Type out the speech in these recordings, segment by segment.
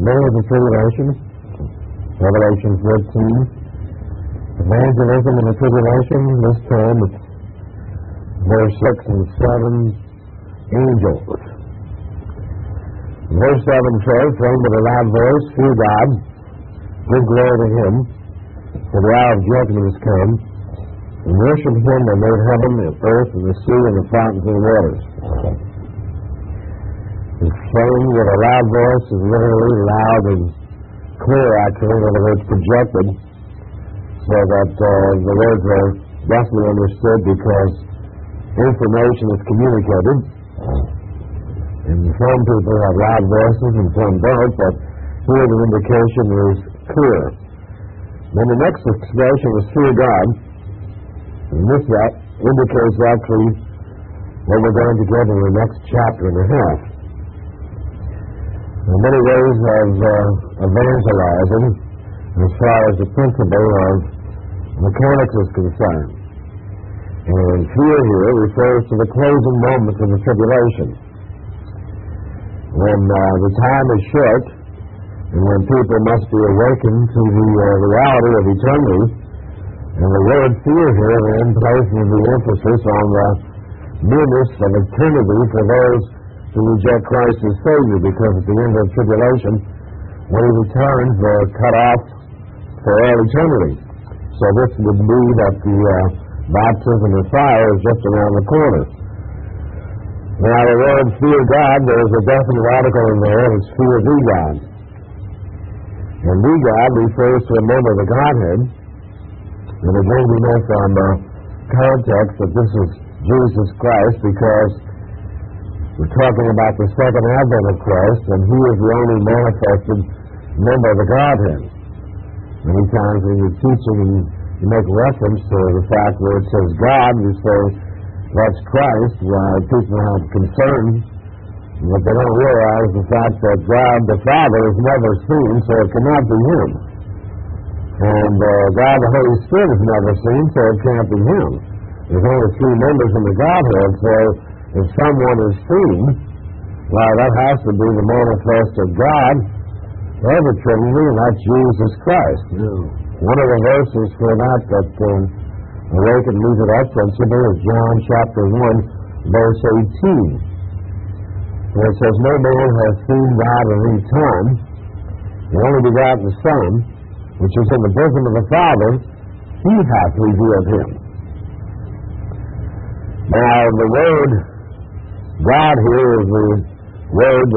day of the tribulation, Revelation 14. Evangelism in the tribulation, this time it's verse 6 and 7, angels. Verse 7 says, "Saying with a loud voice, fear God, give glory to Him, for the hour of judgment is come, and worship Him that made heaven and earth and the sea and the fountains of the waters." And saying with a loud voice is literally loud and clear, actually, in other words, projected, so that the words are definitely understood because information is communicated. And some people have loud voices and some don't, but here the indication is clear. Then the next expression is fear God, and this indicates actually what we're going to get in the next chapter and a half. There are many ways of evangelizing as far as the principle of mechanics is concerned. And fear here refers to the closing moments of the tribulation, when the time is short and when people must be awakened to the reality of eternity. And the word fear here then places the emphasis on the nearness of eternity for those who reject Christ as Savior, because at the end of the tribulation, when He returns, they're cut off for all eternity. So this would be that the baptism of fire is just around the corner. Now the word fear God, there's a definite article in there, and it's fear thee God. And thee God refers to a member of the Godhead. And again, we know from context that this is Jesus Christ, because we're talking about the second advent of Christ, and He is the only manifested member of the Godhead. Many times when you're teaching and you make reference to the fact where it says God, you say that's Christ. People have concern, but they don't realize the fact that God the Father is never seen, so it cannot be Him. And God the Holy Spirit is never seen, so it can't be Him. There's only three members in the Godhead, so if someone is seen, well, that has to be the manifest of God, of the Trinity, and that's Jesus Christ. One of the verses for that awakened me to that principle is John chapter 1, verse 18. Where it says, "No man hath seen God at any time, the only begotten Son, which is in the bosom of the Father, He hath revealed Him." Now, the word God here is the word,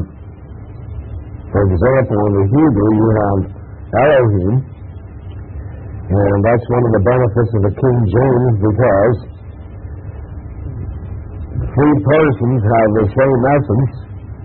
for example, in the Hebrew you have Elohim, and that's one of the benefits of the King James, because three persons have the same essence,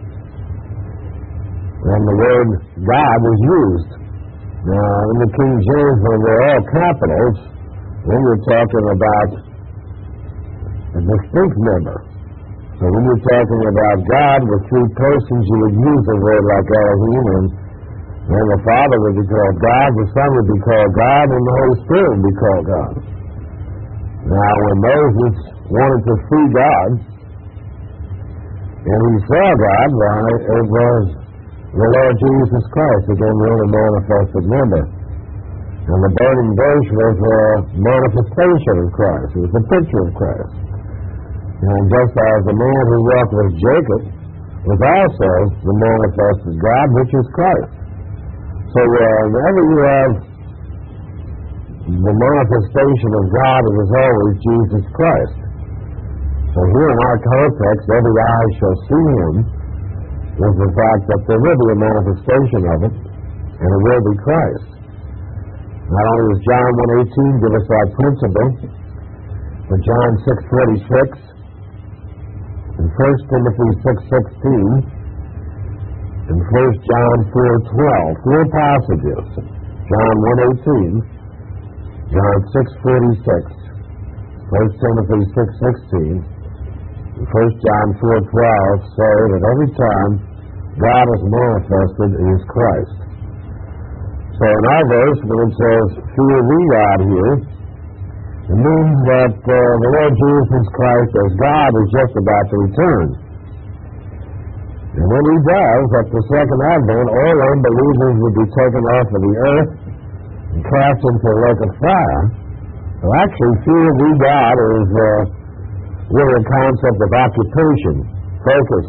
and the word God is used. Now, in the King James, when they're all capitals, then you're talking about a distinct member. So when you're talking about God with three persons, you would use a word like Elohim, and the Father would be called God, the Son would be called God, and the Holy Spirit would be called God. Now, when Moses wanted to see God, and he saw God, it was the Lord Jesus Christ, again, the only manifested member. And the burning bush was a manifestation of Christ. It was a picture of Christ. And just as the man who walked with Jacob was also the manifested God, which is Christ. So whenever you have the manifestation of God, it is always Jesus Christ. So here in our context, every eye shall see Him, is the fact that there will be a manifestation of it, and it will be Christ. Not only does John 1:18 give us that principle, but John 6:46, and 1 Timothy 6:16, and 1 John 4:12, four passages. John 1:18, John 6:46, 1 Timothy 6:16, and 1 John 4:12 say that every time God is manifested is Christ. So in our verse, when it says, "Fear thee God" here, it means that the Lord Jesus Christ as God is just about to return. And when he does, at the second advent, all unbelievers will be taken off of the earth and cast into a lake of fire. So actually, fear of God is really a concept of occupation, focus.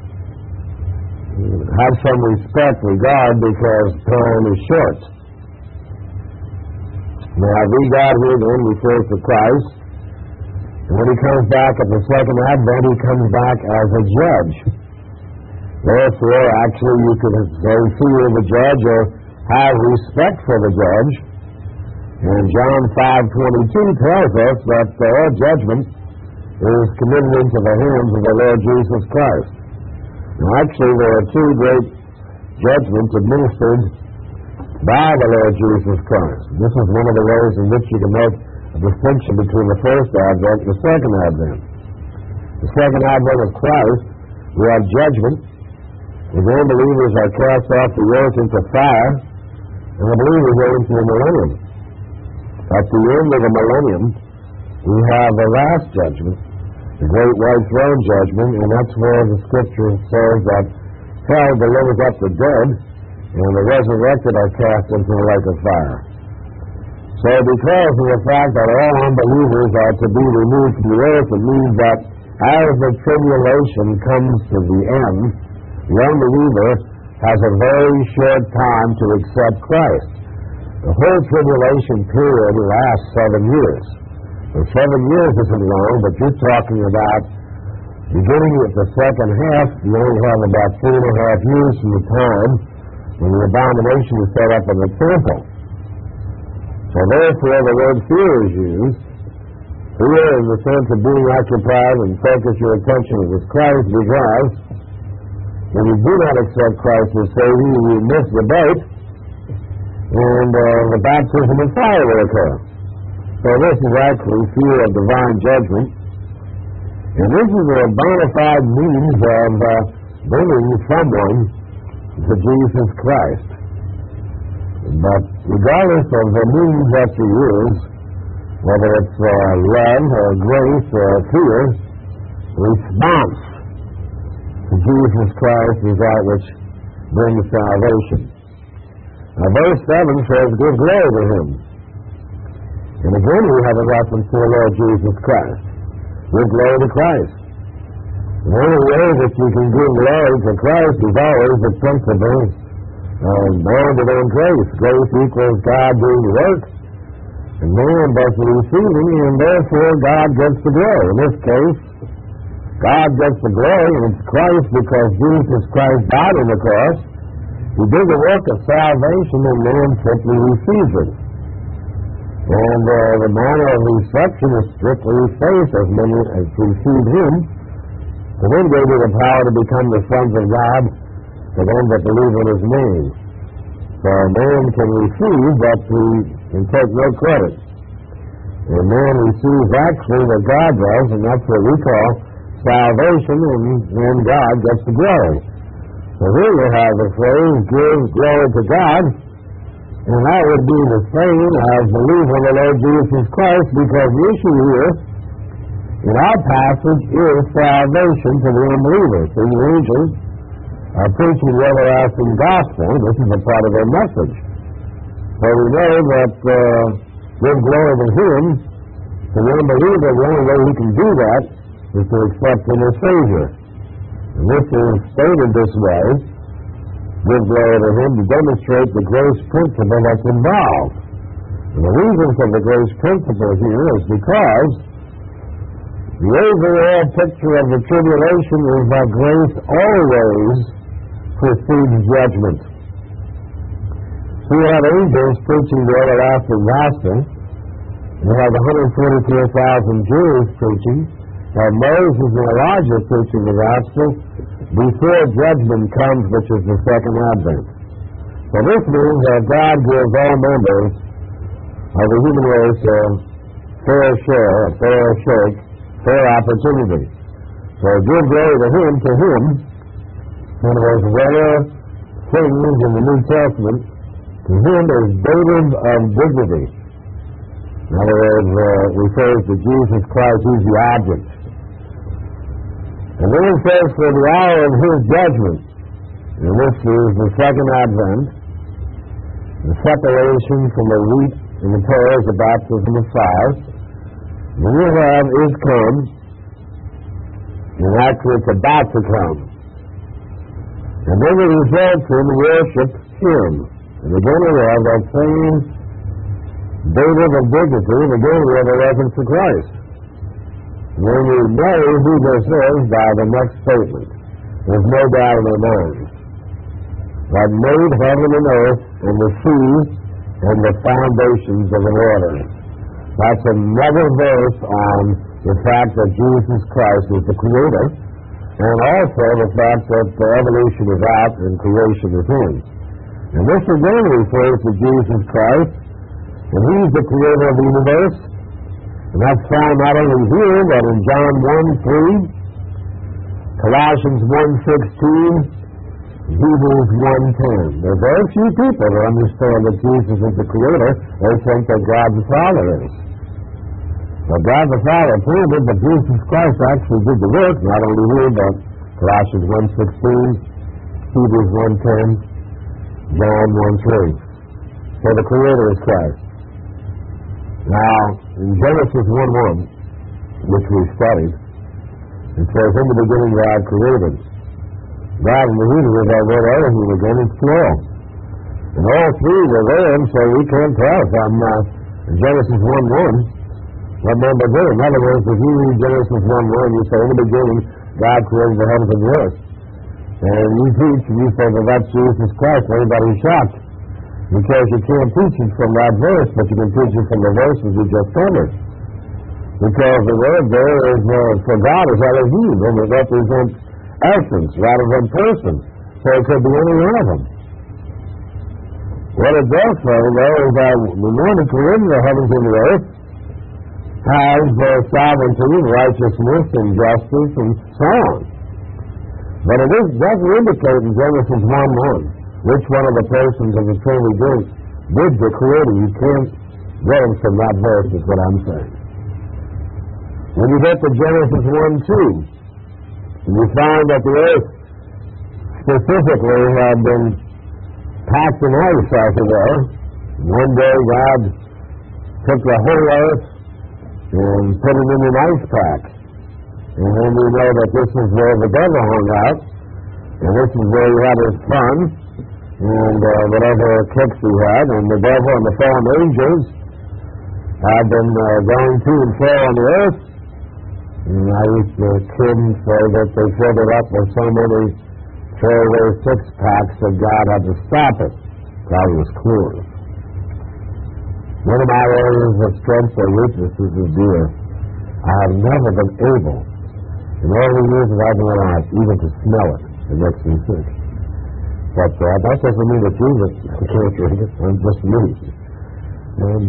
Have some respect, regard, because time is short. Now, God here then refers to Christ. And when he comes back at the second advent, he comes back as a judge. Therefore, actually, you could say fear of the judge or have respect for the judge. And John 5:22 tells us that all judgment is committed into the hands of the Lord Jesus Christ. Now, actually, there are two great judgments administered by the Lord Jesus Christ. This is one of the ways in which you can make a distinction between the first advent and the second advent. The second advent of Christ, we have judgment. The unbelievers are cast off the earth into fire, and the believers go into the millennium. At the end of the millennium, we have the last judgment, the great white throne judgment, and that's where the scripture says that hell delivers up the dead, and the resurrected are cast into the lake of fire. So because of the fact that all unbelievers are to be removed from the earth, it means that as the tribulation comes to the end, the unbeliever has a very short time to accept Christ. The whole tribulation period lasts 7 years. So 7 years isn't long, but you're talking about beginning with the second half, you only have about 3.5 years from the time when the abomination is set up in the temple. So therefore, the word fear is used. Fear in the sense of being occupied and focus your attention with Christ, because when you do not accept Christ as Savior, you miss the boat, and the baptism of fire will occur. So this is actually fear of divine judgment, and this is a bona fide means of bringing someone to Jesus Christ. But regardless of the means that you use, whether it's love or grace or fear, response to Jesus Christ is that which brings salvation. Now, verse 7 says, give glory to him. And again, we have a reference to the Lord Jesus Christ. Give glory to Christ. The only way that you can give glory to Christ is always the principle bounded on grace. Grace equals God doing the work, and man does the receiving, and therefore God gets the glory. In this case, God gets the glory, and it's Christ, because Jesus Christ died on the cross. He did the work of salvation, and man simply receives it. And the manner of reception is strictly faith, as many as receive him, to then gave you the power to become the sons of God, to them that believe in his name. So man can receive, but he can take no credit. And man receives actually what God does, and that's what we call salvation, and God gets the glory. So here you have the phrase, give glory to God, and that would be the same as believe on the Lord Jesus Christ, because the issue here in our passage is salvation to the unbelievers. The angels are preaching the everlasting gospel. This is a part of their message. So we know that give glory to him, to the unbeliever. The only way he can do that is to accept him as Savior. And this is stated this way, give glory to him, to demonstrate the grace principle that's involved. And the reason for the grace principle here is because the overall picture of the tribulation is that grace always precedes judgment. So you have angels preaching the everlasting gospel. You have 144,000 Jews preaching. You have Moses and Elijah preaching the gospel before judgment comes, which is the second advent. So this means that God gives all members of the human race a fair share, a fair shake, fair opportunity. So give glory to him, one of those rare things in the New Testament. To him is dative of dignity. In other words, refers to Jesus Christ, who's the object. And then it says, for the hour of his judgment. And this is the second advent, the separation from the wheat and the tares, the baptism of fire. The new have is come, and actually it's about to come. And then it results in worship Him. And again we have that same dative of dignity, and again we have a reference to Christ. When we know who this is by the next statement, there's no doubt in our minds. God made heaven and earth and the sea and the foundations of the waters. That's another verse on the fact that Jesus Christ is the Creator, and also the fact that the evolution is out and creation is in. And this again refers to Jesus Christ, and He's the Creator of the universe. And that's found not only here, but in John 1:3, Colossians 1:16, Hebrews 1:10. There are very few people that understand that Jesus is the Creator. They think that God the Father is. But God the Father proved it, but Jesus Christ actually did the work, not only here, but Colossians 1:16, Hebrews 1:10, John 1:3. So the Creator is Christ. Now, in Genesis 1:1, which we studied, it says, in the beginning God created. God in the Hebrew is our word Elohim again, it's plural. And all three were there, so we can't tell from Genesis 1:1 what number did. In other words, if you read Genesis 1:1, you say, in the beginning God created the heavens and the earth. And you teach, and you say, well, that's Jesus Christ, everybody's shocked. Because you can't teach it from that verse, but you can teach it from the verses you just covered. Because the word there is, for God is Elohim, and it represents essence rather than person. So it could be any one of them. What it does say, though, is that the one who created the heavens and the earth has sovereignty, righteousness, and justice, and so on. But it doesn't indicate in Genesis 1:1 which one of the persons of the Trinity did the creating. You can't get them from that verse, is what I'm saying. When you get to Genesis 1:2, and you find that the earth specifically had been packed in ice out there. One day God took the whole earth and put it in an ice pack. And then we know that this is where the devil hung out, and this is where he had his fun, and whatever kicks he had, and the devil and the fallen angels had been going to and fro on the earth. And I used to kid and say that they filled it up with so many throwaway six-packs that God had to stop it. God was clear. One of my areas of strength or weaknesses is deer. I have never been able, in all the years that I've been alive, even to smell it. It makes me sick. But that doesn't mean that Jesus can't drink it. I'm just me. And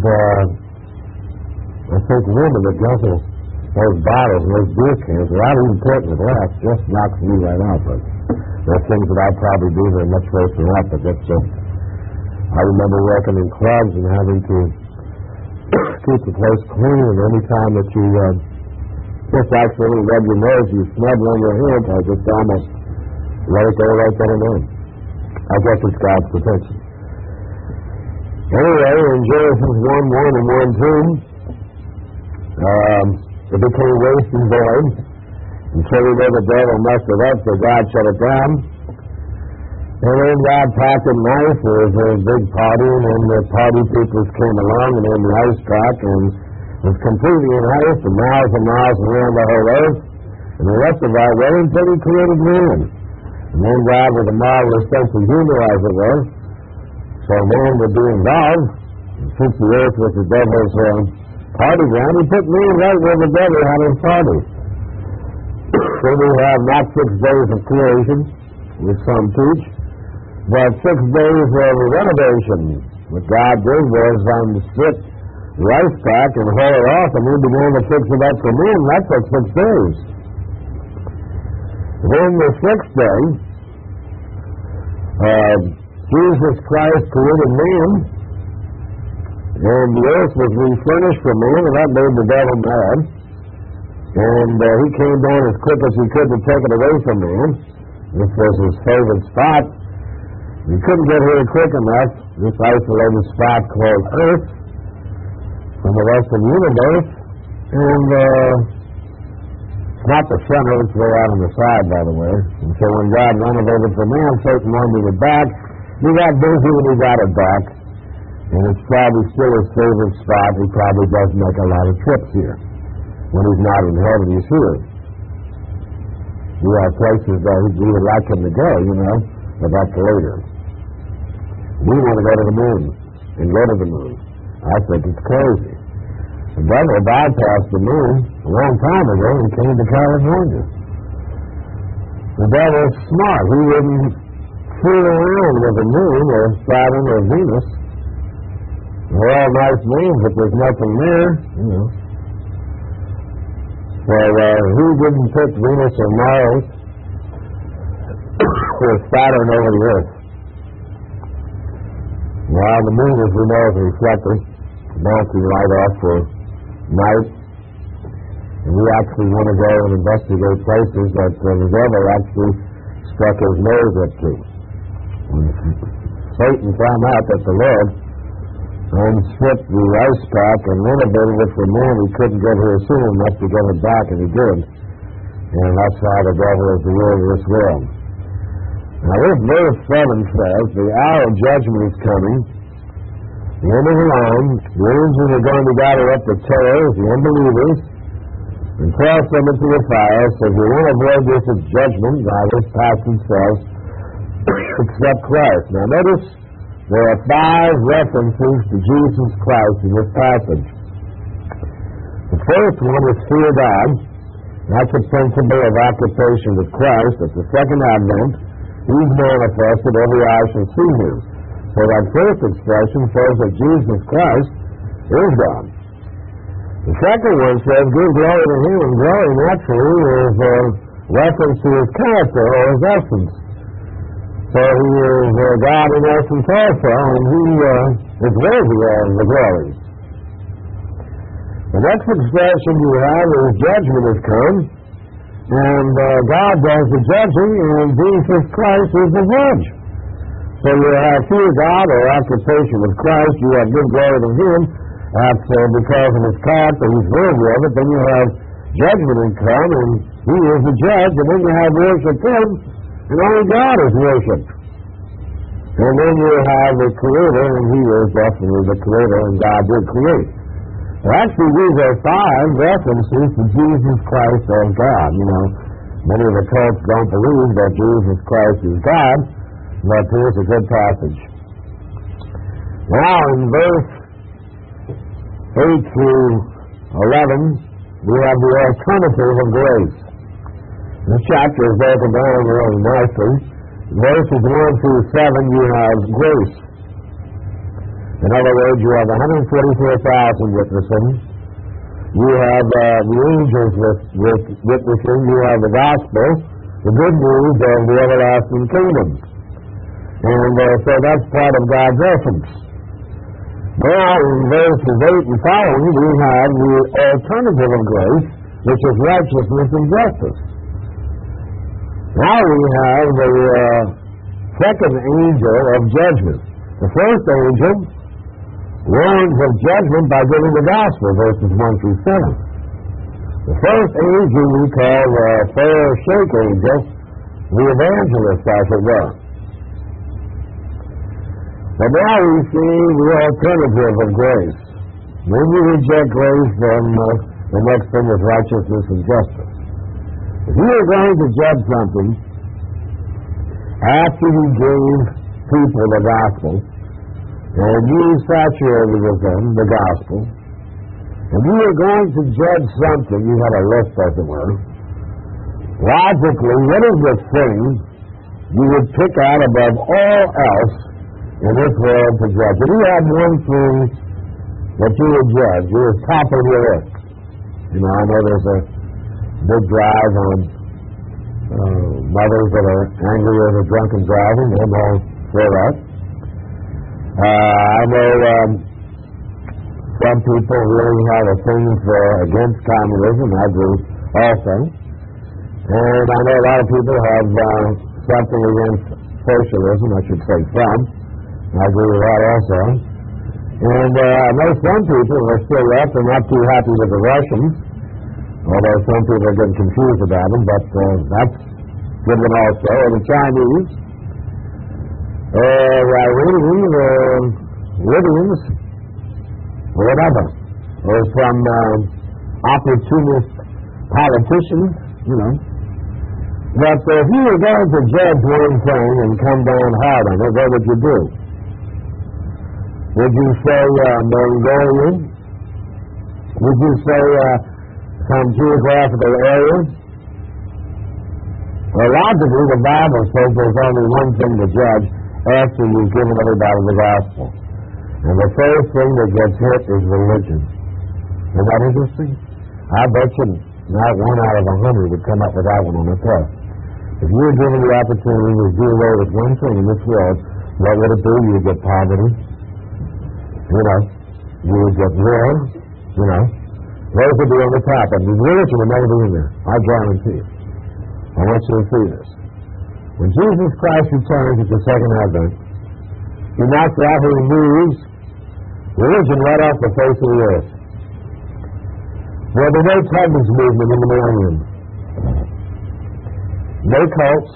I think women that guzzle those bottles and those beer cans, without even putting the glass, just knocks me right out. But there are things that I probably do that are much worse than that, but that's just... I remember working in clubs and having to keep the place clean, and any time that you just actually rub your nose, you snub on your hand, I just almost let it go right then and then. I guess it's God's protection. Anyway, in Genesis 1:1 and 1:2, it became waste and void until we know the devil messed it up, so God shut it down. And then God packed it nice. There was a big party, and then the party people came along, and then the ice pack, and it was completely in ice, and miles around the whole earth. And the rest of our way until He created man. And then God, with a marvelous sense of humor as it was, so man would be involved. And since the earth was the devil's party ground, He put man right where the devil had his party. So we have not 6 days of creation, which some teach, but 6 days of renovation. What God did was strip the ice pack and haul it off, and we began to fix it up for men. That took 6 days. Then the 6th day, Jesus Christ created man, and the earth was refurnished for man, and that made the devil mad. And he came down as quick as he could to take it away from man. This was his favorite spot. You couldn't get here quick enough, this isolated spot called Earth, from the rest of the universe, and it's not the center, it's way out on the side, by the way. And so when God renovated for man, Satan wanted it back. He got busy when he got it back, and it's probably still his favorite spot. He probably does make a lot of trips here. When he's not in heaven, he's here. We have places that we would like him to go, but that's later. We want to go to the moon and go to the moon. I think it's crazy. The devil bypassed the moon a long time ago and came to California. The devil's smart. He wouldn't fool around with the moon or Saturn or Venus. They're all nice names, but there's nothing there, So he didn't pick Venus or Mars or Saturn over the Earth. Well, the moon, as we know, is a reflector, bouncing light off for night. And we actually want to go and investigate places that the devil actually stuck his nose up to. When Satan found out that the Lord unstripped the ice pack and renovated it for man, he couldn't get here soon enough to get it back, and he did. And that's how the devil is the Lord of this world. Now this verse 7 says, the hour of judgment is coming, the end of the line, the angels are going to gather up the terrors, the unbelievers, and toss them into the fire. So if you want to avoid this judgment, now this passage says, accept Christ. Now notice, there are 5 references to Jesus Christ in this passage. The first one is fear God. That's a principle of occupation with Christ. At the second advent, he's manifested, every eye shall see him. So that first expression says that Jesus Christ is God. The second one says, give glory to him, and glory naturally is a reference to his character or his essence. So he is God in essence also, and he is worthy of the glory. The next expression you have is judgment has come, and God does the judging, and Jesus Christ is the judge. So you have fear God or occupation with Christ, you have give glory to him, that's because of his character, he's worthy of it. Then you have judgment has come, and he is the judge, and then you have worship him, and only God is worshipped. And then you have the Creator, and he is definitely the Creator, and God did create. Well, actually, these are 5 references to Jesus Christ as God. Many of the cults don't believe that Jesus Christ is God, but here's a good passage. Now, in verse 8 through 11, we have the alternative of grace. This chapter is broken down really nicely. Verses 1 through 7, you have grace. In other words, you have 144,000 witnessing. You have the angels witnessing. You have the gospel, the good news of the everlasting kingdom. And so that's part of God's essence. Now, in verses 8 and following, we have the alternative of grace, which is righteousness and justice. Now we have the second angel of judgment. The first angel warns of judgment by giving the gospel, verses 1 through 7. The first angel we call the fair shake angel, the evangelist, as it were. But now we see the alternative of grace. When you reject grace, then the next thing is righteousness and justice. If you are going to judge something after you gave people the gospel, and you saturated with them the gospel, and you are going to judge something, you have a list, as it were, logically, what is the thing you would pick out above all else in this world to judge? If you had one thing that you would judge, you were top of your list. I know there's a big drive on mothers that are angry over drunken driving. They're all for that. I know some people really have a thing against communism. I do also. And I know a lot of people have something against socialism, I should say some. I agree with that also. And I know some people are still left and not too happy with the Russians, although some people are getting confused about them, but that's good one also. And the Chinese, Iranians, Libyans, or whatever, or some opportunist politicians, you know. But if you were going to judge one thing and come down hard on it, what would you do? Would you say Mongolian? Would you say some geographical area? Well, logically, the Bible says there's only one thing to judge after you've given everybody the gospel. And the first thing that gets hit is religion. Isn't that interesting? I bet you not 1 out of 100 would come up with that one on the test. If you were given the opportunity to do away with one thing in this world, what would it be? You would get poverty. You know, you would get war. You know, those would be on the top. And religion would never be in there. I guarantee it. I want you to see this. When Jesus Christ returns at the second advent, he knocks out and removes religion right off the face of the earth. There'll be no Titus movement in the millennium. No cults.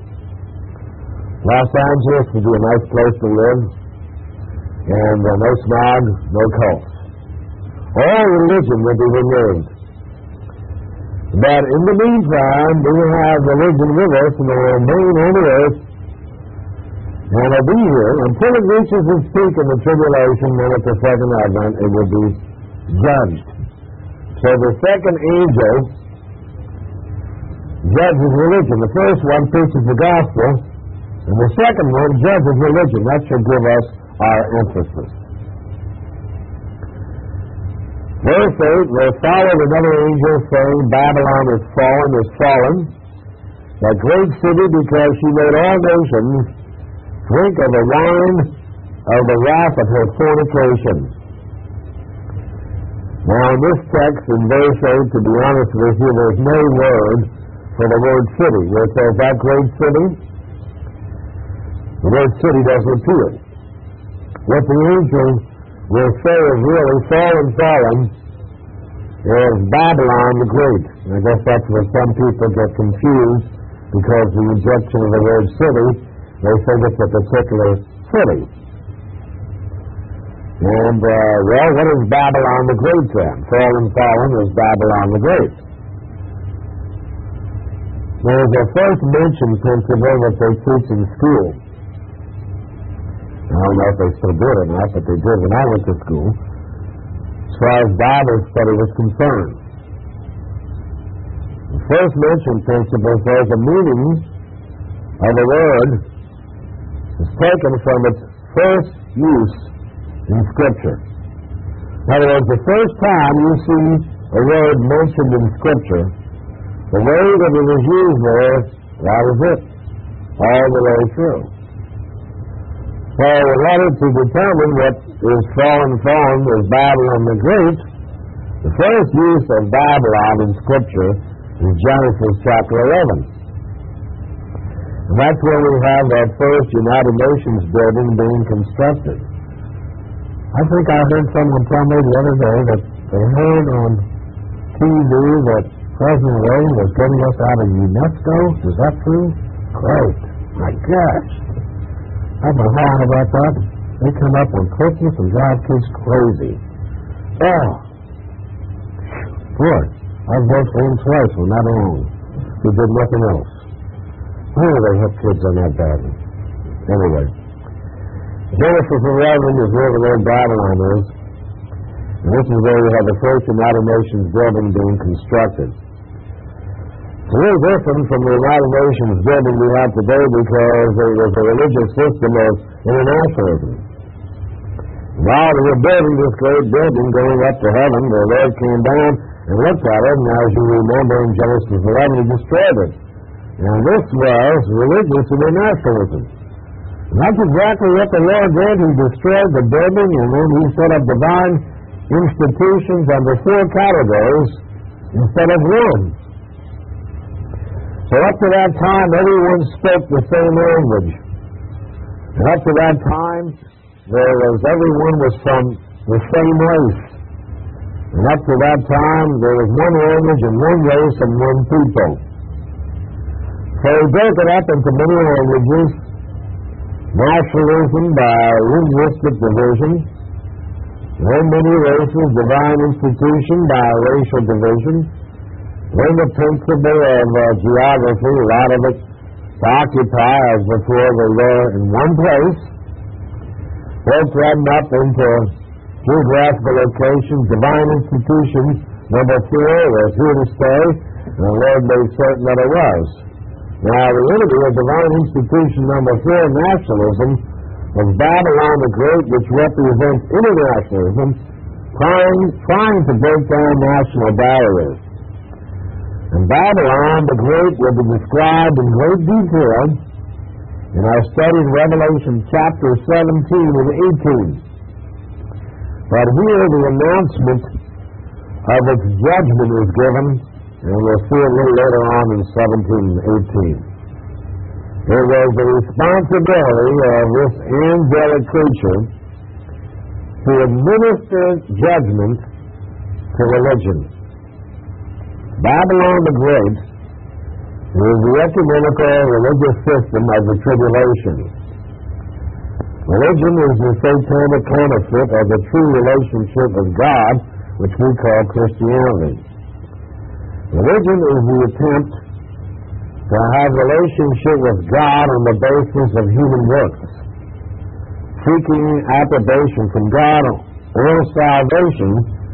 Los Angeles will be a nice place to live. And no smog, no cults. All religion will be removed. But in the meantime, we will have religion with us and it will remain on the earth and it'll be here until it reaches its peak in the tribulation, then at the second advent it will be judged. So the second angel judges religion. The first one preaches the gospel, and the second one judges religion. That should give us our emphasis. Verse 8, there followed another angel saying, Babylon is fallen, that great city, because she made all nations drink of the wine of the wrath of her fornication. Now in this text, in verse 8, to be honest with you, there's no word for the word city. Where it says that great city, the word city doesn't appear. What the angel will say is really fallen is Babylon the Great. And I guess that's where some people get confused because the rejection of the word city, they think it's a particular city. And, well, what is Babylon the Great then? Fallen is Babylon the Great. There's a first mention principle that they teach in school. I don't know if they still do it or not, but they did when I went to school, as far as Bible study was concerned. The first mention principle says the meaning of the word is taken from its first use in Scripture. In other words, the first time you see a word mentioned in Scripture, the way that it was used there, that was it, all the way through. So in order to determine what is fallen is Babylon the Great, the first use of Babylon in Scripture is Genesis chapter 11. And that's where we have that first United Nations building being constructed. I think I heard someone tell me the other day that they heard on TV that President Reagan was getting us out of UNESCO. Is that true? Great. My gosh. I've been hollering about that. They come up on Christmas and drive kids crazy. Oh. Boy, I've worked for him twice when that alone. He did nothing else. Oh, they have kids on that badly. Anyway. Genesis 11 is where the word Babylon is. And this is where we have the first United Nations building being constructed. It's a little different from the United Nations building we have today because it was a religious system of internationalism. While they were building this great building going up to heaven, the Lord came down and looked at it, and as you remember in Genesis 11, he destroyed it. And this was religious internationalism. And that's exactly what the Lord did. He destroyed the building, and then he set up divine institutions under 4 categories instead of 1. So up to that time, everyone spoke the same language. And up to that time, everyone was from the same race. And up to that time, there was one language and one race and one people. So he broke it up into many languages, nationalism by linguistic division, then many races, divine institution by racial division, then the principle of geography, a lot of it to occupy as before they were in one place, broke them up into geographical locations, divine institutions, number 4 was here to stay, and the Lord made certain that it was. Now, the enemy of divine institution number 4, nationalism, was Babylon the Great, which represents internationalism, trying to break down national barriers. And Babylon the Great will be described in great detail in our study in Revelation chapter 17 and 18. But here the announcement of its judgment is given, and we'll see a little later on in 17 and 18. It was the responsibility of this angelic creature to administer judgment to religion. Babylon the Great is the ecumenical religious system of the tribulation. Religion is the satanic counterfeit of the true relationship with God, which we call Christianity. Religion is the attempt to have relationship with God on the basis of human works, seeking approbation from God or salvation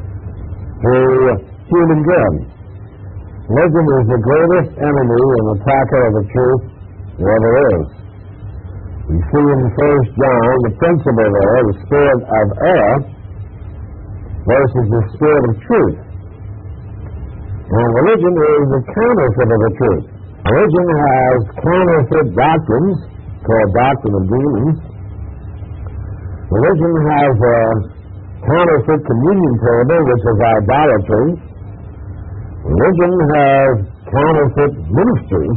through human good. Religion is the greatest enemy and attacker of the truth there ever is. We see in 1 John the principle there, the spirit of error versus the spirit of truth. And religion is the counterfeit of the truth. Religion has counterfeit doctrines, called doctrine of demons. Religion has a counterfeit communion table, which is idolatry. Religion has counterfeit ministers.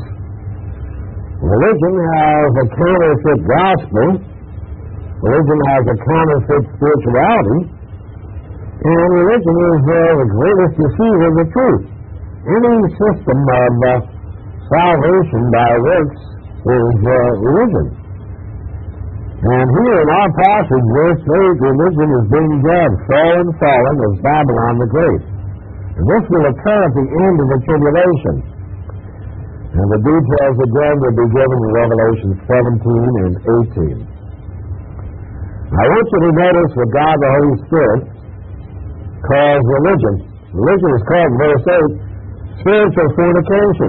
Religion has a counterfeit gospel. Religion has a counterfeit spirituality. And religion is the greatest deceiver of the truth. Any system of salvation by works is religion. And here in our passage, verse 8, religion is being judged, fallen as Babylon the Great. And this will occur at the end of the tribulation. And the details again will be given in Revelation 17 and 18. I want you to notice what God the Holy Spirit calls religion. Religion is called, in verse 8, spiritual fornication.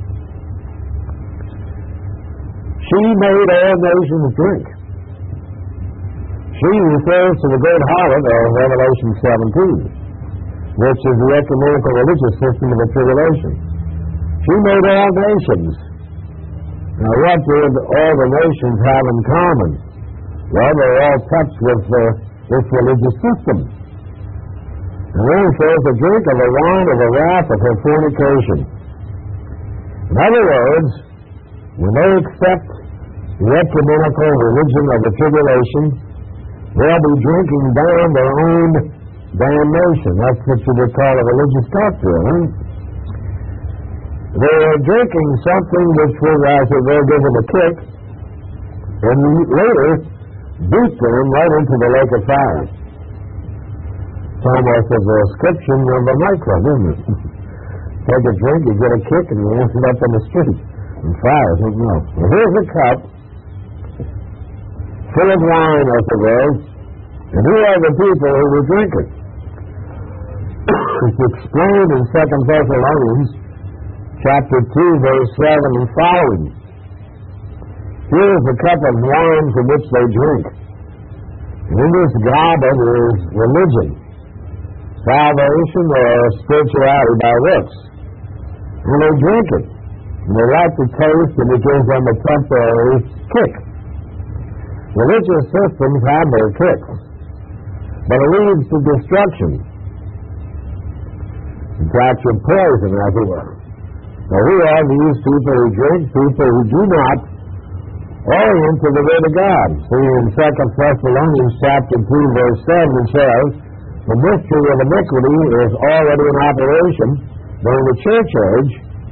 She made all nations drink. She refers to the great harlot of Revelation 17, which is the ecumenical religious system of the tribulation. She made all nations. Now, what did all the nations have in common? Well, they're all touched with this religious system. And then it says, the drink of the wine of the wrath of her fornication. In other words, when they accept the ecumenical religion of the tribulation, they'll be drinking down their own damnation. That's what you would call a religious cocktail, huh? They're drinking something which will, as it will, give them a kick, and later beat them right into the lake of fire. It's almost a description of a nightclub, isn't it? Take a drink, you get a kick, and you end up on the street. And fire, I think, no. Well, here's a cup full of wine, as it were, and who are the people who will drink it? It's explained in 2 Thessalonians chapter 2, verse 7 and following. Here is the cup of wine from which they drink. And in this goblet is religion, salvation or spirituality by works. And they drink it. And they like the taste, and it gives them a temporary kick. Religious systems have their kicks, but it leads to destruction. In fact, you're poison, as it were. Now, who are these people who drink? People who do not orient to the Word of God. See, in 2 Thessalonians chapter 2, verse 7, it says, the mystery of iniquity is already in operation during the church age,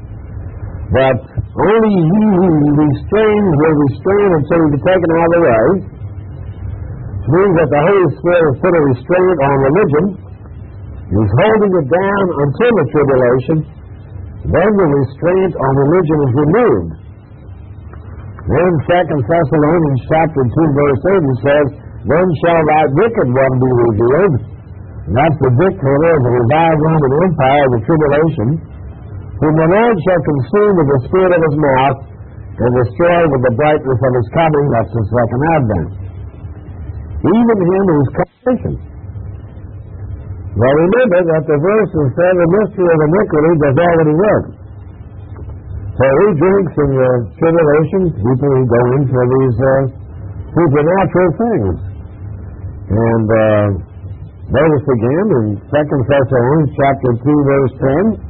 but only he who restrains will restrain until he be taken out of the way. Which means that the Holy Spirit has put a restraint on religion. He's holding it down until the tribulation. Then the restraint on religion is removed. Then 2 Thessalonians chapter 2, verse 8 says, then shall that wicked one be revealed. And that's the dictator of the revived Roman Empire, the tribulation, whom the Lord shall consume with the spirit of his mouth and destroy with the brightness of his coming. That's the second advent. Even him whose commission. Well, remember that the verses say the mystery of iniquity does already work. So who drinks in the tribulation? People who go in for these supernatural things. And notice again in 2 Thessalonians chapter 2, verse 10,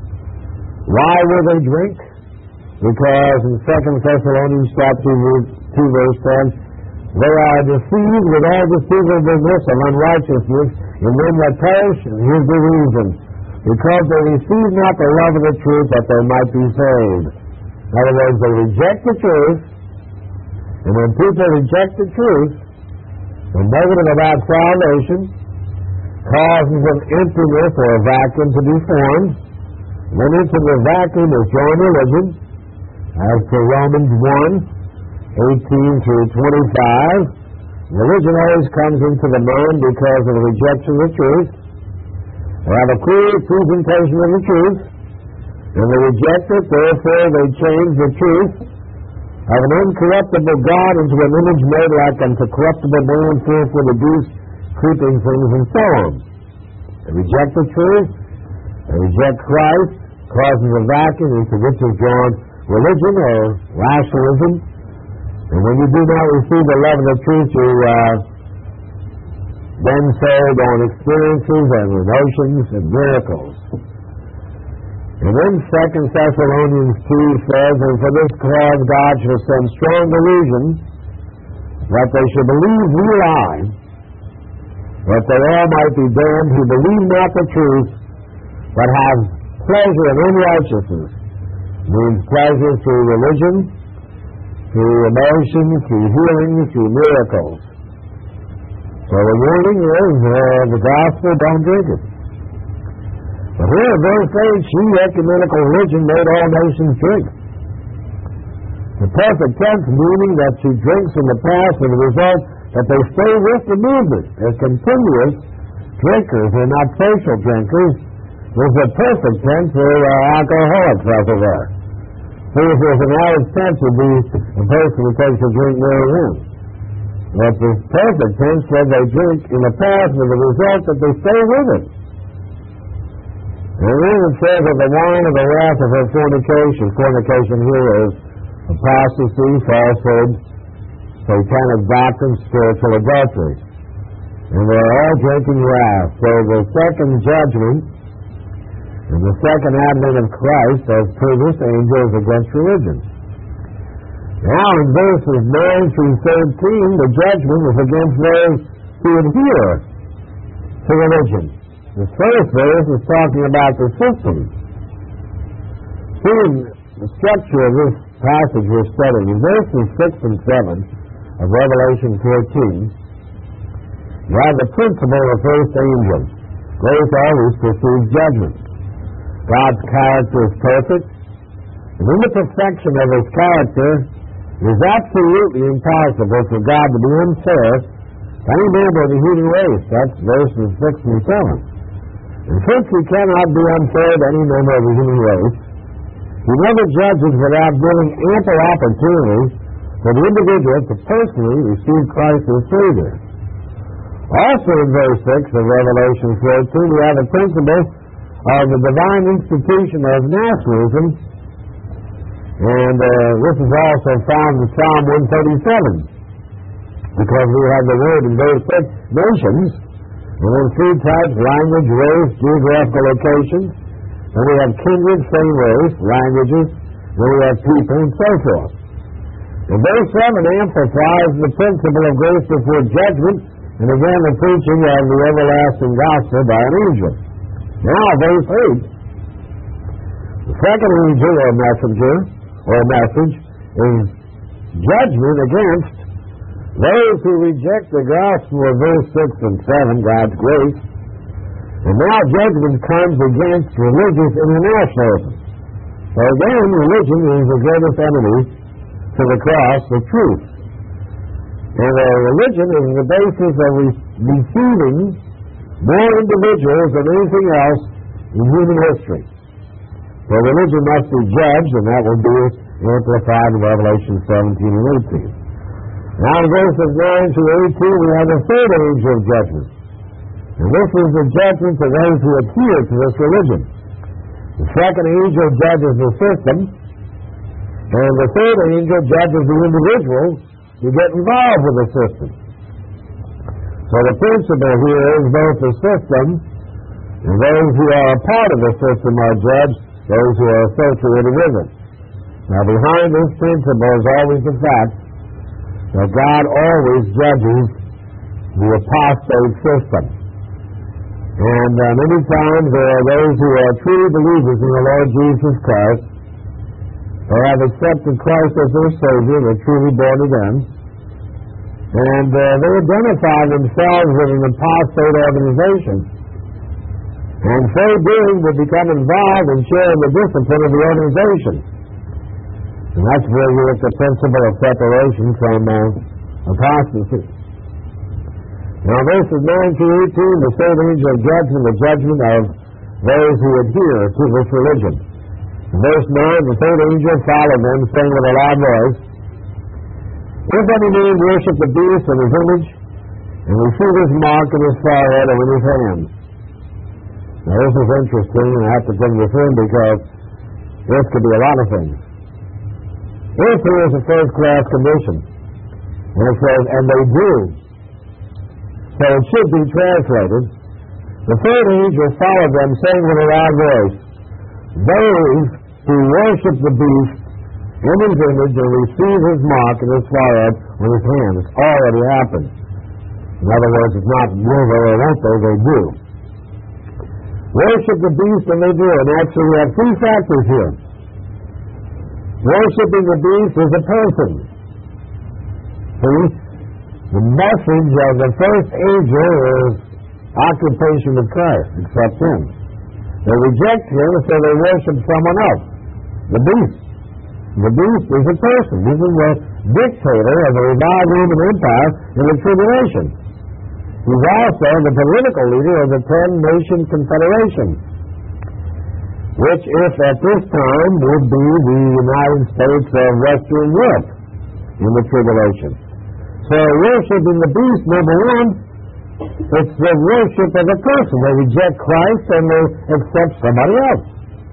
why will they drink? Because in 2 Thessalonians chapter 2, verse 10, they are deceived with all deceivableness and unrighteousness in them that perish, and here's the reason. Because they receive not the love of the truth that they might be saved. In other words, they reject the truth, and when people reject the truth, the negative about salvation causes an emptiness or a vacuum to be formed. Then into the vacuum is joined religion, as per Romans 1:18 through 25. Religion always comes into the mind because of the rejection of the truth. They have a clear presentation of the truth, and they reject it, therefore they change the truth of an uncorruptible God into an image made like unto corruptible man, filled with abuse, creeping things, and so on. They reject the truth, they reject Christ, causes a vacuum into which is drawn religion or rationalism. And when you do not receive the love of the truth, you then sold on experiences and emotions and miracles. And then 2 Thessalonians 2 says, and for this cause God shall send strong delusion, that they should believe we lie, that they all might be damned who believe not the truth, but have pleasure in unrighteousness. It means pleasure through religion, through emotion, through healing, through miracles. So the warning is the gospel, don't drink it. But here in verse 8, she, ecumenical religion, made all nations drink. The perfect tense meaning that she drinks in the past and the result that they stay with the movement as continuous drinkers. They're not social drinkers. There's a perfect tense for alcoholics over there. See, if there's an added tense, would be a person who takes a drink very in. But the perfect tense said they drink in the past with the result that they stay with it. And then it says of the wine of the wrath of her fornication. Fornication here is apostasy, falsehood, satanic doctrine, spiritual adultery. And they're all drinking wrath. So the second judgment and the second advent of Christ as per this angel is against religion. Now in verses 9 through 13, the judgment is against those who adhere to religion. The first verse is talking about the system. See, in the structure of this passage we're studying, in verses 6 and 7 of Revelation 14, you have the principle of the first angel. Grace always precedes judgment. God's character is perfect, and in the perfection of his character, it is absolutely impossible for God to be unfair to any member of the human race. That's verses 6 and 7. And since he cannot be unfair to any member of the human race, he never judges without giving ample opportunity for the individual to personally receive Christ as Savior. Also in verse 6 of Revelation 14, we have the principle of the divine institution of nationalism, and this is also found in Psalm 137, because we have the word in verse 6, nations, and then three types: language, race, geographical locations. Then we have kindred, same race, languages. Then we have people, and so forth. And verse 7 amplifies the principle of grace before judgment, and again the preaching of the everlasting gospel by an angel. Now, verse 8. The second angel or messenger, or message, is judgment against those who reject the gospel of verse 6 and 7, God's grace. And now judgment comes against religious internationalism. So again, religion is the greatest enemy to the cross of truth. And religion is the basis of deceiving more individuals than anything else in human history. So religion must be judged, and that will be amplified in Revelation 17 and 18. Now in verses 9 to 18, we have the third angel of judgment. And this is the judgment to those who adhere to this religion. The second angel judges the system, and the third angel judges the individuals who get involved with the system. So the principle here is both the system and those who are a part of the system are judged, those who are associated with it. Now behind this principle is always the fact that God always judges the apostate system. And many times there are those who are true believers in the Lord Jesus Christ. They have accepted Christ as their Savior. They're truly born again. And they identify themselves with an apostate organization. And so doing, they become involved and share in the discipline of the organization. And that's where you get the principle of separation from apostasy. Now, verses 9 to 18, the third angel of judgment, the judgment of those who adhere to this religion. In verse 9, the third angel followed them, saying with a loud voice, "If any man worship the beast and his image, and receive his mark in his forehead or in his hand." Now, this is interesting, and I have to bring this in because this could be a lot of things. If there is a first-class condition, and it says, "and they do," so it should be translated, the third angel followed them, saying with a loud voice, "Those who worship the beast in his image and receive his mark in his forehead or his hand." It's already happened. In other words, it's not will they or won't they do. Worship the beast and they do. And actually we have three factors here. Worshipping the beast is a person. See? The message of the first angel is occupation with Christ, except him. They reject him, so they worship someone else, the beast. The beast is a person. This is the dictator of the revived Roman Empire in the tribulation. He's also the political leader of the 10-nation confederation, which, if at this time, would be the United States of Western Europe in the tribulation. So worshiping the beast, number one, it's the worship of a person. They reject Christ and they accept somebody else.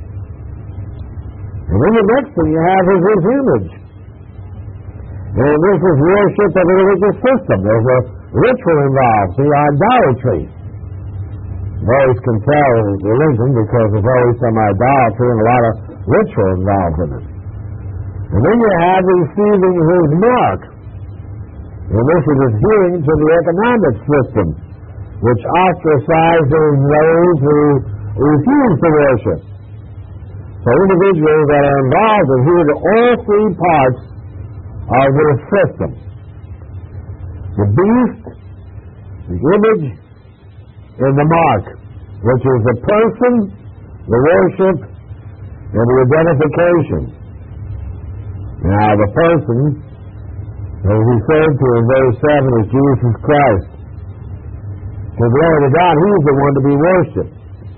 And then the next thing you have is his image. And this is worship of a religious system. There's a ritual involved, see, idolatry. You always can tell religion because there's always some idolatry and a lot of ritual involved in it. And then you have receiving his mark. And this is adhering to the economic system, which ostracizes those who refuse to worship. So individuals that are involved adhere to all three parts of this system: the beast, the image, and the mark, which is the person, the worship, and the identification. Now, the person, as he said to in verse 7, is Jesus Christ. To glory to God, He's the one to be worshipped.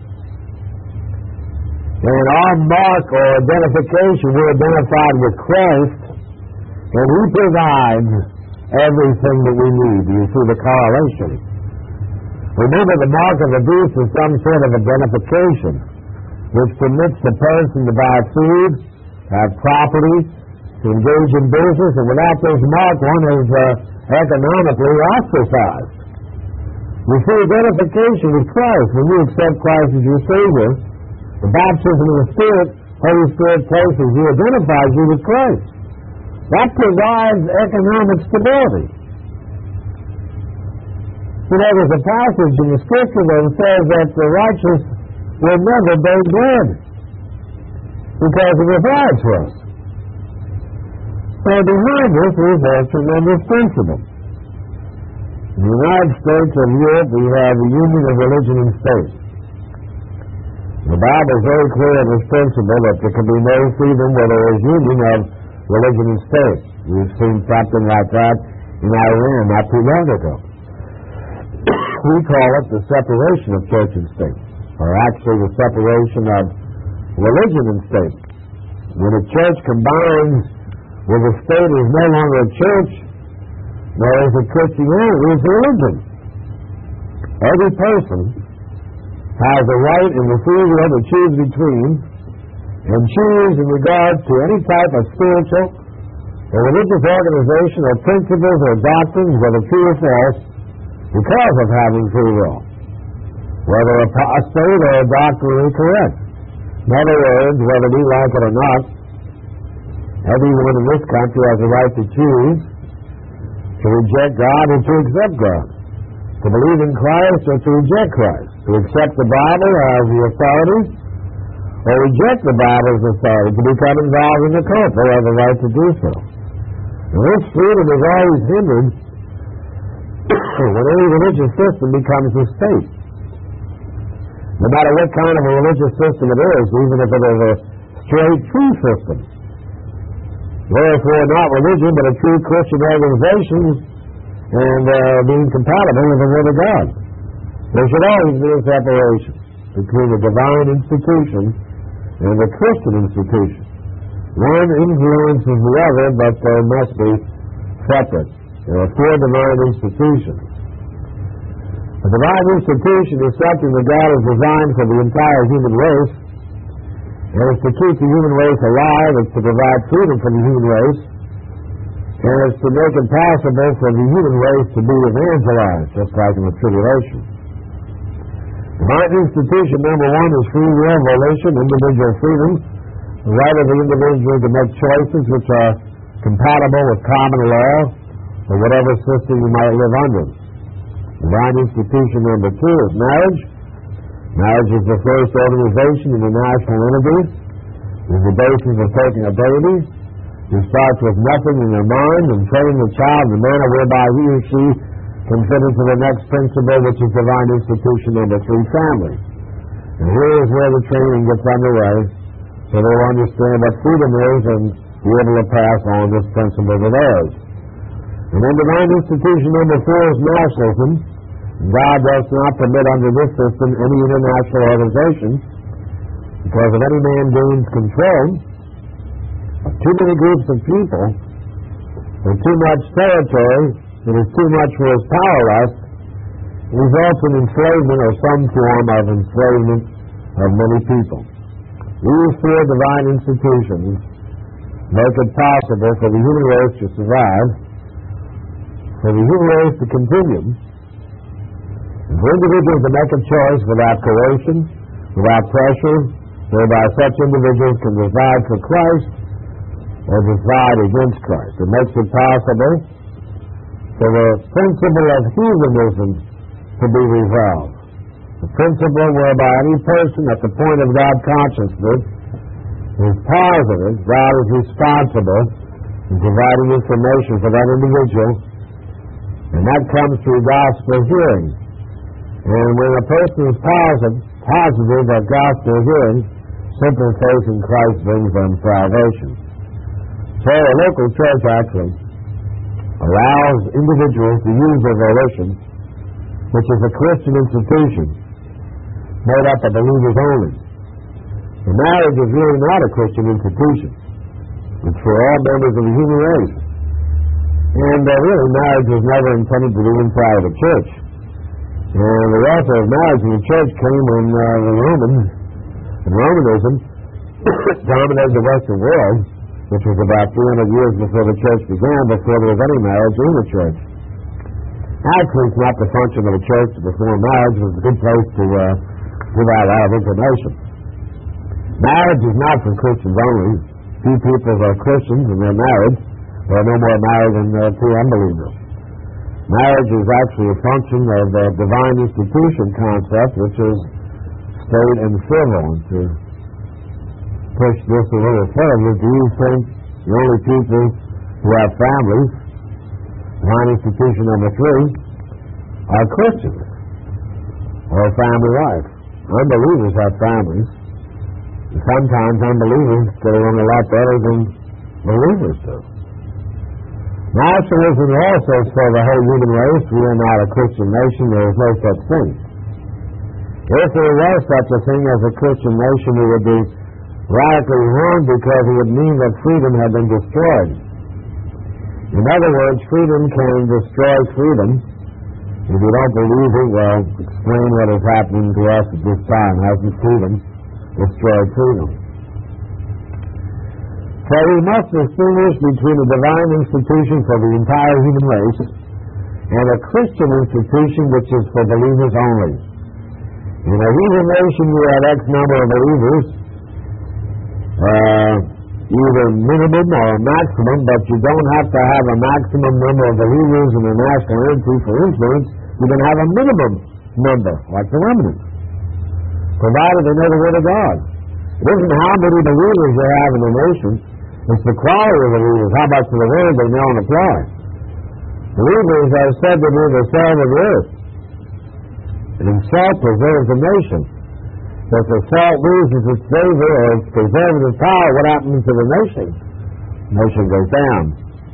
And our mark or identification, we're identified with Christ, and He provides everything that we need. You see the correlation. Remember, the mark of the beast is some sort of identification, which permits the person to buy food, have property, to engage in business, and without this mark, one is economically ostracized. You see, identification with Christ, when you accept Christ as your Savior, the baptism of the Spirit, Holy Spirit places you, identifies you with Christ. That provides economic stability. You know, there's a passage in the Scripture that says that the righteous will never beg bread because it provides for us. So behind this is a tremendous principle. In the United States of Europe, we have the union of religion and state. The Bible is very clear on this principle that there can be no freedom where there is union of religion and state. We've seen something like that in Iran not too long ago. We call it the separation of church and state, or actually the separation of religion and state. When a church combines with a state is no longer a church, nor is it Christianity, it's religion. Every person has a right in the free will to choose between and choose in regard to any type of spiritual or religious organization or principles or doctrines, whether true or false, because of having free will, whether apostate or doctrinally correct. In other words, whether we like it or not, everyone in this country has a right to choose to reject God or to accept God, to believe in Christ or to reject Christ, to accept the Bible as the authority or reject the Bible as authority, to become involved in the cult. They have the right to do so. And this freedom is always hindered when any religious system becomes a state. No matter what kind of a religious system it is, even if it is a straight true system. Therefore, not religion, but a true Christian organization and being compatible with the Word of God. There should always be a separation between the divine institution and the Christian institution. One influences the other, but they must be separate. There are four divine institutions. A divine institution is something that God has designed for the entire human race, and it's to keep the human race alive, it's to provide freedom for the human race, and it's to make it possible for the human race to be evangelized, just like in the tribulation. Divine institution number one is free will, volition, individual freedom, the right of the individual to make choices which are compatible with common law or whatever system you might live under. Divine institution number two is marriage. Marriage is the first organization in the national entities. It is the basis of taking a baby. It starts with nothing in your mind and training the child in the manner whereby he or she can fit into the next principle, which is divine institution number three, family. And here is where the training gets underway, so they'll understand what freedom is and be able to pass on this principle to theirs. And then divine institution number four is nationalism. God does not permit under this system any international organization, because if any man gains control of too many groups of people or too much territory that is too much for his power lust, results in enslavement or some form of enslavement of many people. These four divine institutions make it possible for the human race to survive, for the human race to continue, and for individuals to make a choice without coercion, without pressure, whereby such individuals can decide for Christ or decide against Christ. It makes it possible for the principle of heathenism to be resolved. The principle whereby any person at the point of God consciousness is positive, God is responsible in providing information for that individual, and that comes through gospel hearing. And when a person is positive of gospel hearing, simple faith in Christ brings them salvation. So a local church actually allows individuals to use their volition, which is a Christian institution made up of believers only. The marriage is really not a Christian institution. It's for all members of the human race. And really, marriage was never intended to be inside of a church. And the author of marriage in the church came when the Romanism dominated the Western world, which was about 300 years before the church began, before there was any marriage in the church. Actually, it's not the function of a church to perform marriage. It's a good place to give out a lot of information. Marriage is not for Christians only. Few people are Christians and they're married. They're no more married than two unbelievers. Marriage is actually a function of the divine institution concept, which is state and civil. And to push this a little further, do you think the only people who have families, divine institution number 3, are Christians or family life? Unbelievers have families. And sometimes unbelievers get along a lot better than believers do. Nationalism also is for the whole human race. We are not a Christian nation. There is no such thing. If there was such a thing as a Christian nation, it would be radically wrong because it would mean that freedom had been destroyed. In other words, freedom can destroy freedom. If you don't believe it, well, explain what is happening to us at this time. Hasn't freedom destroyed freedom? So we must distinguish between a divine institution for the entire human race and a Christian institution which is for believers only. In a heathen nation, you have X number of believers, either minimum or maximum, but you don't have to have a maximum number of believers in a national entity for influence. You can have a minimum number, like the remnant, provided they know the Word of God. It isn't how many believers you have in a nation, it's the quality of the believers, how much of the Word they know and apply. Believers are said to be the salt of the earth, and salt preserves a nation. So if the salt loses its flavor or its preservative power, what happens to the nation? The nation goes down.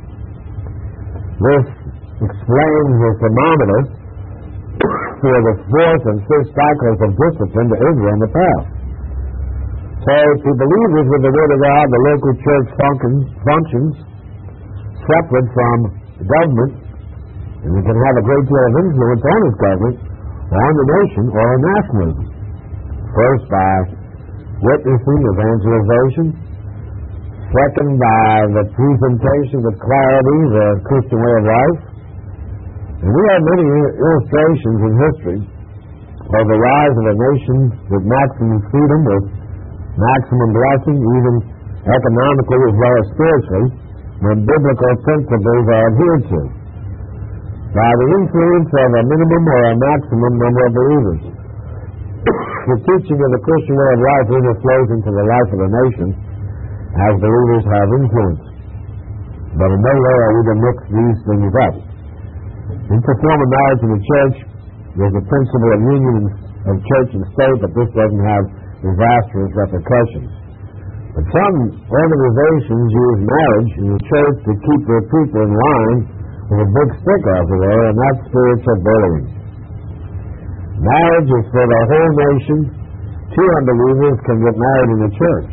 This explains the thermometer for the 4th and 5th cycles of discipline to Israel in the past. So to believers with the Word of God, the local church functions separate from the government, and it can have a great deal of influence on its government, or on the nation, or on nationalism. First, by witnessing, evangelization. Second, by the presentation with clarity of the Christian way of life. And we have many illustrations in history of the rise of a nation with maximum freedom, with maximum blessing, even economically as well as spiritually, when biblical principles are adhered to, by the influence of a minimum or a maximum number of believers. The teaching of the Christian way of life overflows into the life of the nation as believers have influence. But in no way are we to mix these things up. In to form a marriage in the church, there's a principle of union of church and state, but this doesn't have disastrous repercussions. But some organizations use marriage in the church to keep their people in line with a big stick out the way, and that's spiritual bullying. Marriage is for the whole nation. 2 unbelievers can get married in the church.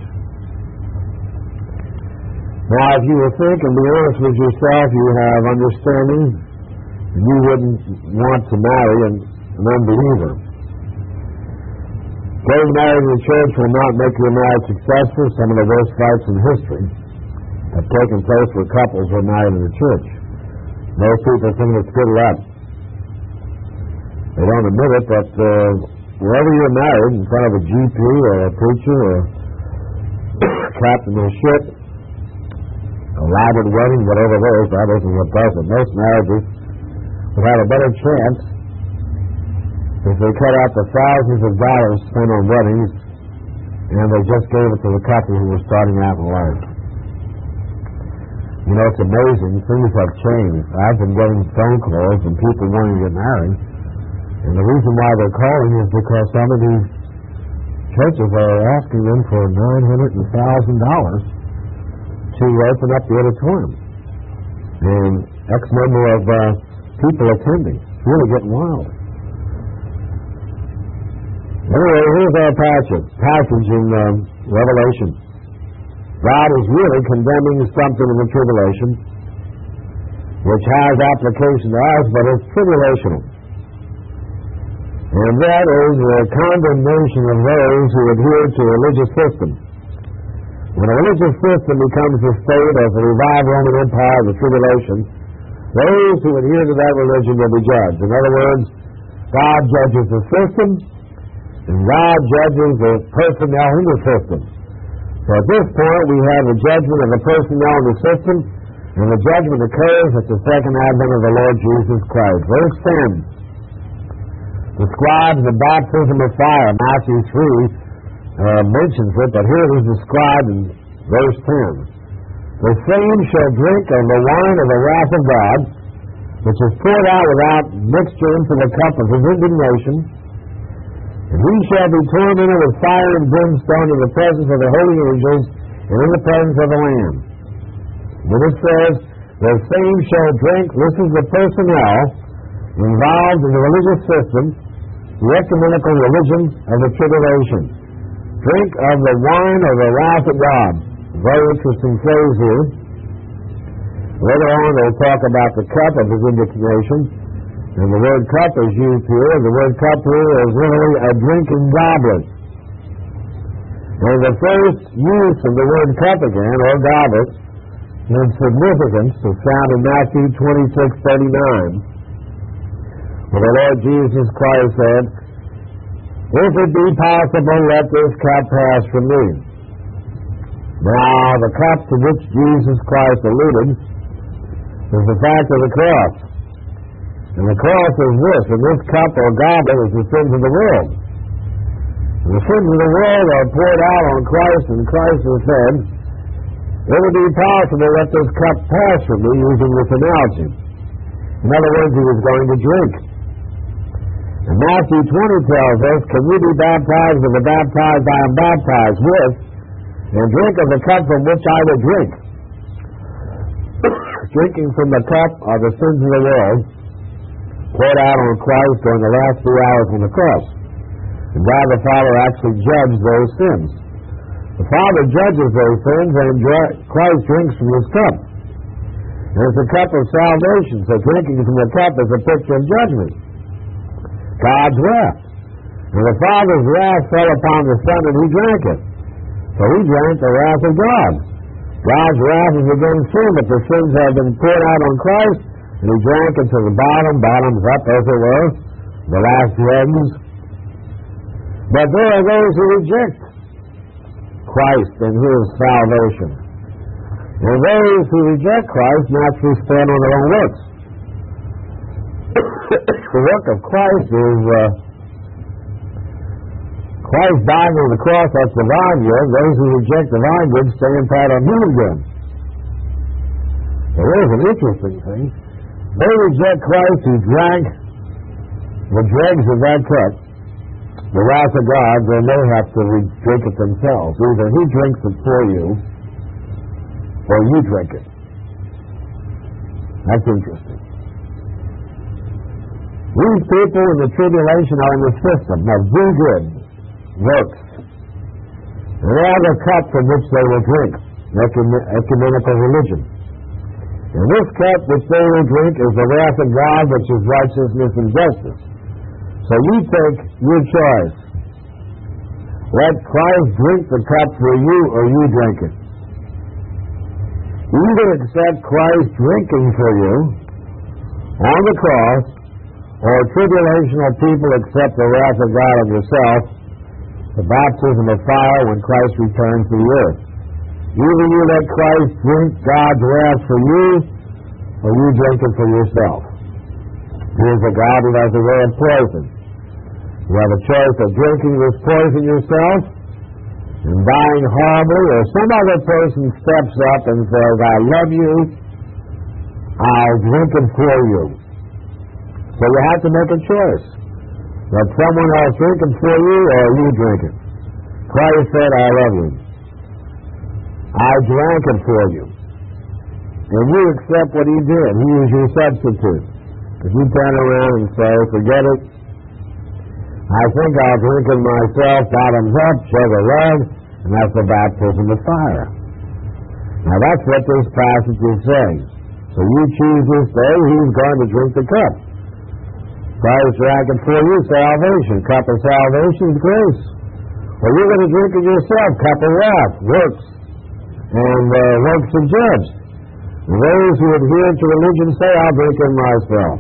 Now, if you will think and be honest with yourself, you have understanding, you wouldn't want to marry an unbeliever. Getting married in the church will not make your marriage successful. Some of the worst fights in history have taken place where couples were married in the church. Most people think it's good luck. They don't admit it, but wherever you're married, in front of a GP or a preacher or captain of a ship, a elaborate wedding, whatever it is, that isn't what does it. Most marriages would have a better chance if they cut out the thousands of dollars spent on weddings and they just gave it to the couple who were starting out in life. You know, it's amazing. Things have changed. I've been getting phone calls from people wanting to get married. And the reason why they're calling is because some of these churches are asking them for $900,000 to open up the auditorium. And X number of people attending. It's really getting wild. Anyway, here's our passage in Revelation. God is really condemning something in the tribulation, which has application to us, but it's tribulational. And that is the condemnation of those who adhere to a religious system. When a religious system becomes the state of the revived Roman Empire of the tribulation, those who adhere to that religion will be judged. In other words, God judges the system, and God judges the personnel in the system. So at this point, we have the judgment of the personnel in the system, And the judgment occurs at the second advent of the Lord Jesus Christ. Verse 10 describes the baptism of fire. Matthew 3 mentions it, but here it is described in verse 10. The same shall drink of the wine of the wrath of God, which is poured out without mixture into the cup of his indignation, and he shall be tormented with fire and brimstone in the presence of the holy angels and in the presence of the Lamb. When it says, the same shall drink, this is the personnel involved in the religious system, the ecumenical religion of the tribulation. Drink of the wine of the wrath of God. Very interesting phrase here. Later on they'll talk about the cup of his indignation, and the word cup is used here. The word cup here is literally a drinking goblet. And the first use of the word cup again, or goblet, in significance is found in Matthew 26:39, where the Lord Jesus Christ said, "If it be possible, let this cup pass from me." Now, the cup to which Jesus Christ alluded is the fact of the cross. And the cross is this, and this cup or goblet is the sins of the world. And the sins of the world are poured out on Christ, and Christ has said, "It would be possible, let this cup pass from me," using this analogy. In other words, he was going to drink. And Matthew 20 tells us, "Can you be baptized with the baptized I am baptized with, and drink of the cup from which I will drink?" Drinking from the cup are the sins of the world, poured out on Christ during the last 3 hours on the cross. And God the Father actually judged those sins. The Father judges those sins, and Christ drinks from his cup. And it's a cup of salvation, so drinking from the cup is a picture of judgment. God's wrath. And the Father's wrath fell upon the Son, and he drank it. So he drank the wrath of God. God's wrath is against sin, but the sins have been poured out on Christ, and he drank it to the bottoms up, as it were, the last dregs. But there are those who reject Christ and his salvation. And those who reject Christ naturally stand on their own works. The work of Christ is Christ dying on the cross, that's the vineyard. Those who reject the vineyard stand pat on him again. So there's an interesting thing. They reject Christ who drank the dregs of that cup, the wrath of God, then they have to drink it themselves. Either he drinks it for you, or you drink it. That's interesting. These people in the tribulation are in the system of do good works. And they have a cup from which they will drink, ecumenical religion. And this cup which they will drink is the wrath of God, which is righteousness and justice. So you take your choice. Let Christ drink the cup for you, or you drink it. Either accept Christ drinking for you on the cross, or tribulational people accept the wrath of God on yourself, the baptism of fire when Christ returns to the earth. Either you let Christ drink God's wrath for you, or you drink it for yourself. Here's a goblet as a way of poison. You have a choice of drinking this poison yourself and dying horribly, or some other person steps up and says, "I love you, I'll drink it for you." So you have to make a choice. Let someone else drink it for you, or you drink it. Christ said, "I love you. I drank it for you." And you accept what he did. He is your substitute. If you turn around and say, "Forget it, I think I'll drink it myself, bottoms up, sugar red," and that's the baptism of fire. Now that's what this passage is saying. So you choose this day, who's going to drink the cup. Christ drank it for you, salvation. Cup of salvation is grace. Or you're going to drink it yourself, cup of wrath, works, and works of judge. And those who adhere to religion say, "I'll drink it myself."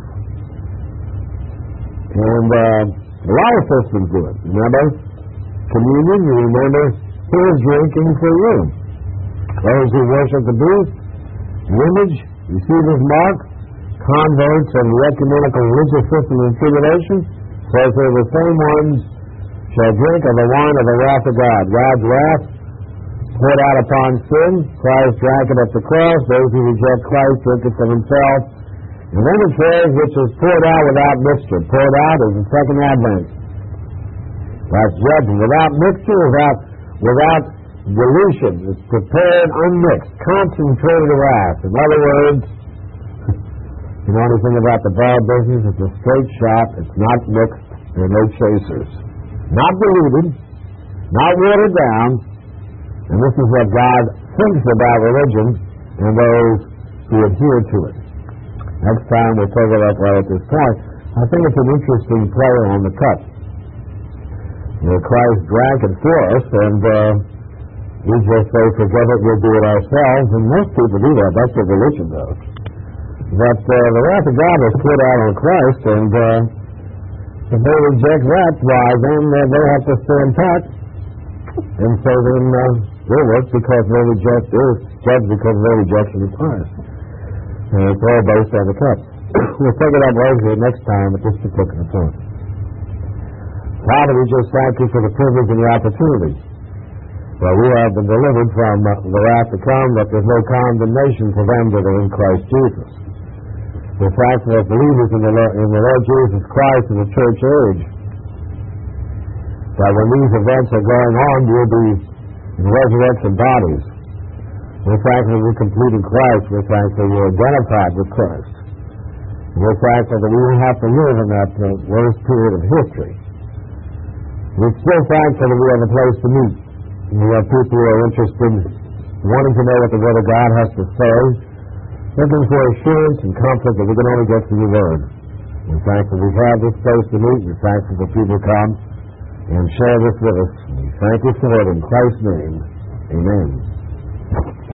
And a lot of systems do it. Remember? Communion, you remember, his drinking for you. Those who worship the beast The image, you see this mark? Converts of the ecumenical religious system in tribulation, says they're the same ones shall drink of the wine of the wrath of God. God's wrath poured out upon sin. Christ drank it at the cross. Those who reject Christ drink it for themselves. And then it says, which is poured out without mixture. Poured out is the second advent. That's judgment. Without mixture, without dilution. It's prepared unmixed, concentrated wrath. In other words, you know anything about the bar business? It's a straight shot. It's not mixed. There are no chasers. Not diluted. Not watered down. And this is what God thinks about religion and those who adhere to it. Next time we'll take it up right at this point. I think it's an interesting play on the cup. Christ drank it for us, and we just say, forget it, we'll do it ourselves. And most people do that. That's what religion does. But the wrath of God was poured out on Christ, and if they reject that, why, then they have to stand pat. And so then they're worse because they reject, they're judged because of their rejection of Christ. And it's all based on the cup. We'll take it up later next time at this particular point. Father, we just thank you for the privilege and the opportunity. Well, we have been delivered from the wrath to come, that there's no condemnation for them that are in Christ Jesus. We're thankful as believers in the Lord Jesus Christ in the church age, that when these events are going on, we'll be in resurrection bodies. We're thankful we're complete in Christ. We're thankful we're identified with Christ. We're thankful that we don't have to live in that worst period of history. We're still thankful that we have a place to meet. We have people who are interested, wanting to know what the Word of God has to say, looking for assurance and comfort that we can only get through the Word. We're thankful we have this place to meet. We're thankful that people come and share this with us. We thank you for it in Christ's name. Amen.